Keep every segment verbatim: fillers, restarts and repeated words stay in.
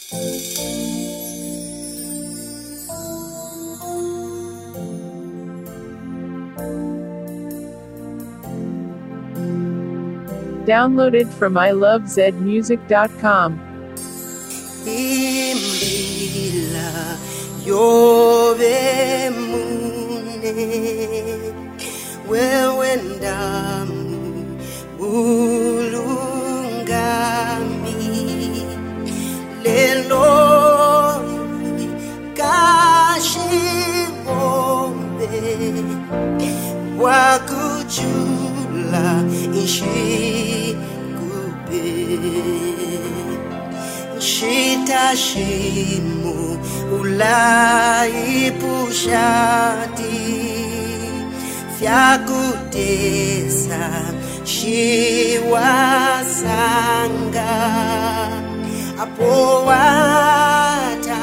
Downloaded from I love zed music dot com. Imbila yove mune wewe ndamu ulungami lelo kashibombe wakujula ishi Shita shimu ulai pushati Fyakutesa shiwasanga Apowata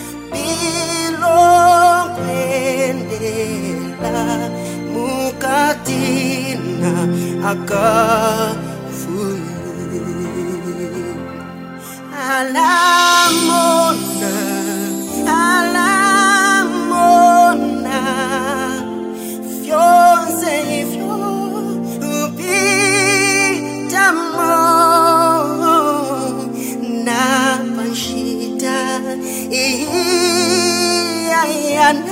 bilongwendela Mukatina akafulu Alamona, alamona, fiance fio, upitamo, na panchita, iyayana,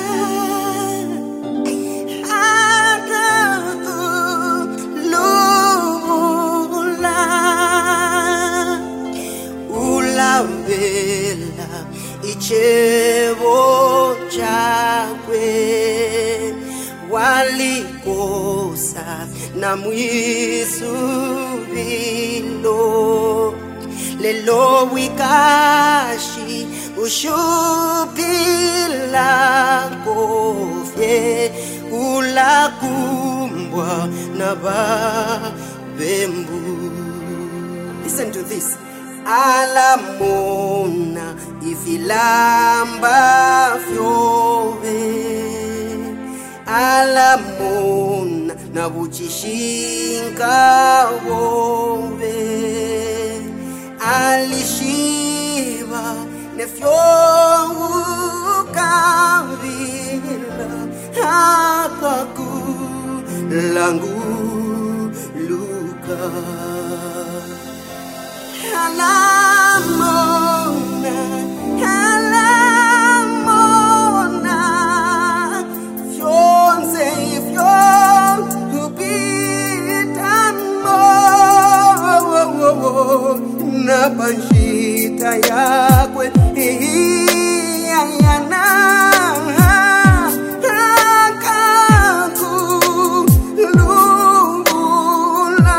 Vela ichevo chakwe walikosa na mwisu vilo lelo wikashi ushupila kofye ulakumbwa na babembu. Listen to this. Alamona ifilamba fyove Alamona na buchishinka wove Alishiva ne fyovu kavila Akaku langu luka Alamona, alamona, fiance, fion, upitamo, na panchita yakwe, iyayana, akaku, lubula.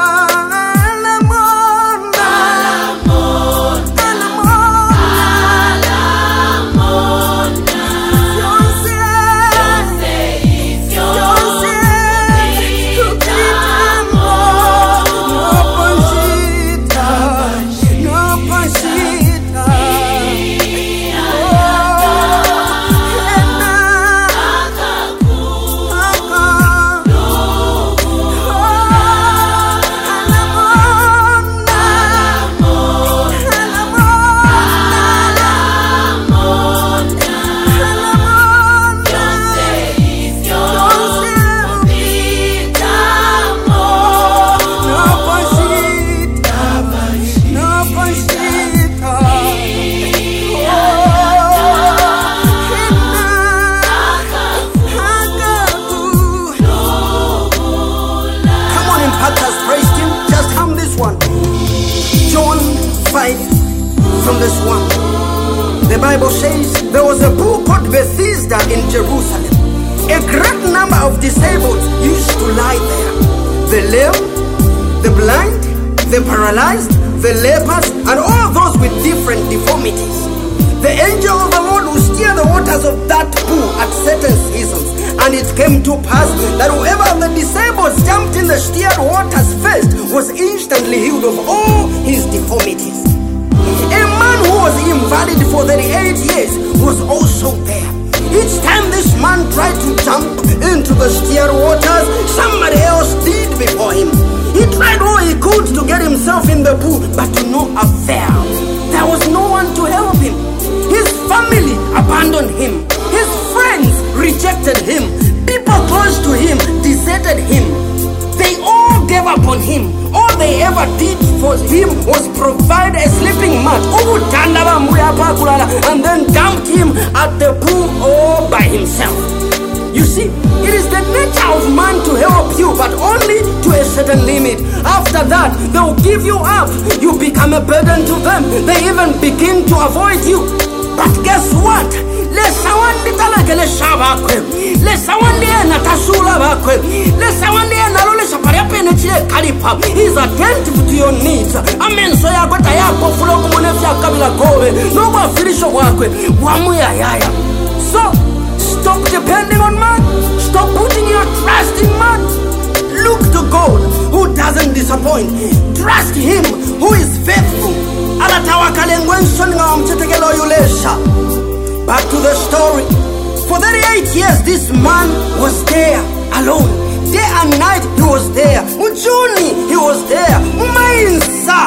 From this one, the Bible says there was a pool called Bethesda in Jerusalem. A great number of disabled used to lie there. The lame, the blind, the paralyzed, the lepers, and all those with different deformities. The angel of the Lord would steer the waters of that pool at certain seasons. And it came to pass that whoever of the disabled jumped in the steered waters first was instantly healed of all his deformities. A man who was invalid for thirty-eight years was also there. Each time this man tried to jump into the steered waters, somebody else did before him. He tried all he could to get himself in the pool, but to no avail. There was no one to help rejected him. People close to him deserted him. They all gave up on him. All they ever did for him was provide a sleeping mat and then dumped him at the pool all by himself. You see, it is the nature of man to help you, but only to a certain limit. After that, they will give you up. You become a burden to them. They even begin to avoid you. But guess what? Lesa wandi talakele shabakwe. Lesa wandi ena tasula bakwe. Lesa wandi ena lole shaparia pene chile kalipa. He's attentive to your needs. Amen. So ya kota ya kofulo kumonefya kabila kowe. No wa filisho wakwe. Wamu ya yaya. So, stop depending on man. Stop putting your trust in man. Look to God, who doesn't disappoint. Trust him, who is faithful. Back to the story. For thirty-eight years, this man was there alone. Day and night, he was there. Mujuni, he was there. Umainsa,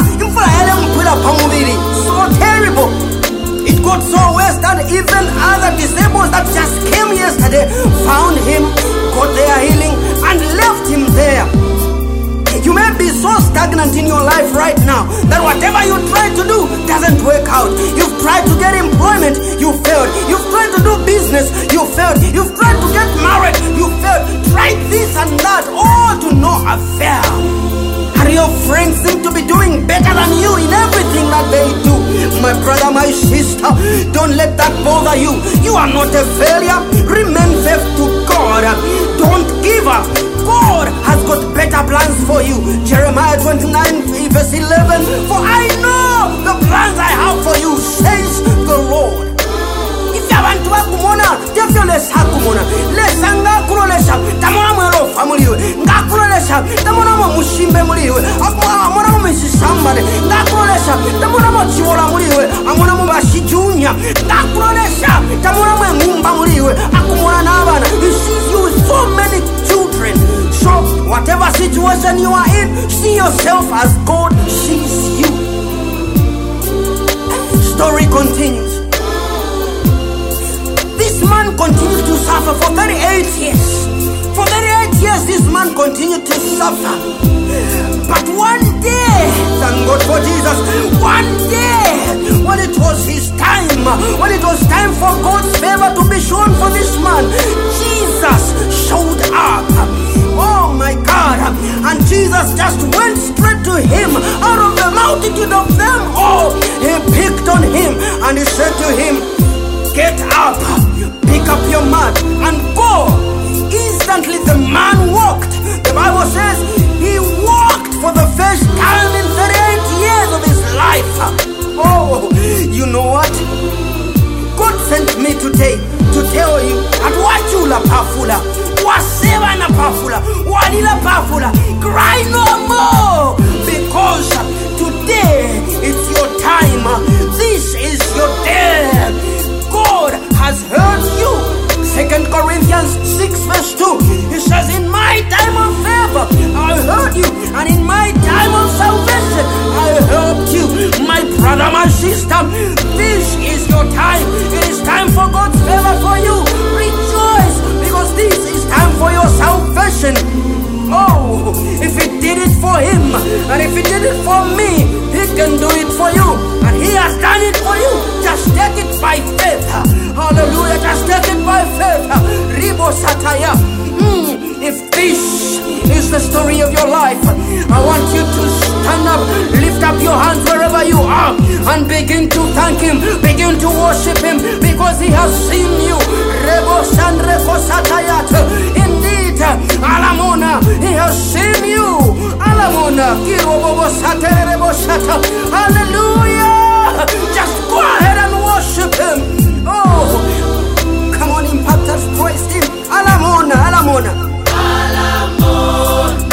so terrible. It got so worse that even other disabled that just came yesterday found him, got their healing, and left him there. You may be so stagnant in your life right now that whatever you try to do doesn't work out. You've tried to get employment, you failed. You've tried to do business, you failed. You've tried to get married, you failed. Tried this and that, all to no avail. And your friends seem to be doing better than you in everything that they do. My brother, my sister, don't let that bother you. You are not a failure. Remain faithful to God. Don't give up. God has got better plans for you. Jeremiah twenty-nine verse eleven. For I know the plans I have for you, says the Lord. If you want to akumona, tefyo lesa kumona. Lesa ngakulolesha, tamona mwelo famuliwe. Ngakulolesha, tamona mwa mushimbe muliwe. Amona mwa misisambale. Ngakulolesha, tamona mwa chiwola muliwe. Amona mwa bashijunya. Ngakulolesha, tamona mwa ngumba muliwe. Akumona nabana. He sees you with so many children. So, whatever situation you are in, see yourself as God sees you. Story continues. This man continued to suffer for thirty-eight years. For thirty-eight years, this man continued to suffer. But one day, thank God for Jesus, one day, when it was his time, when it was time for God's favor to be shown for this man, Jesus showed up. Oh my God. And Jesus just went straight to him. Out of the multitude of them all, he picked on him and he said to him, get up, pick up your mat and go. Instantly the man walked. The Bible says he walked for the first time in thirty-eight years of his life. Oh, you know what? God sent me today to tell you at wachula pafula, waseva na pafula, walila pafula, cry no more, because today it's your time. This is your day. God has heard you. Second Corinthians six verse two, he says, in my time of favor I heard you, and in my time of salvation I helped you. My brother, my sister, this is your time. It is time for God's favor for you. Rejoice, because this is time for your salvation. Oh, if he did it for him, and if he did it for me, he can do it for you. And he has done it for you. Just take it by faith. Hallelujah, just take it by faith. Ribo Sataya. Mm, if this is the story of your life, I want you to stand up, lift up your hands wherever you are, and begin to thank him, begin to worship him, because he has seen you. Rebo Sandreko Satayat. Indeed, Alamona, he has seen you. Alamona, Kirobo Saterebo Sata. Hallelujah. Just go ahead and worship him. Oh, come on, impactors, praise him. Alamona, Alamona. Alamona.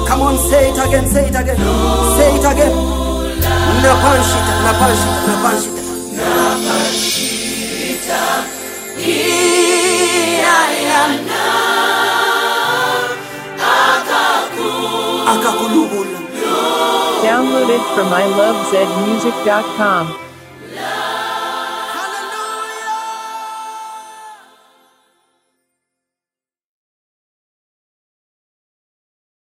Come on, say it again, say it again. Say it again. Napanshita, napanshita, napanshita. Napanshita. Iyayana. Akakulubula. Download it from I love zed music dot com.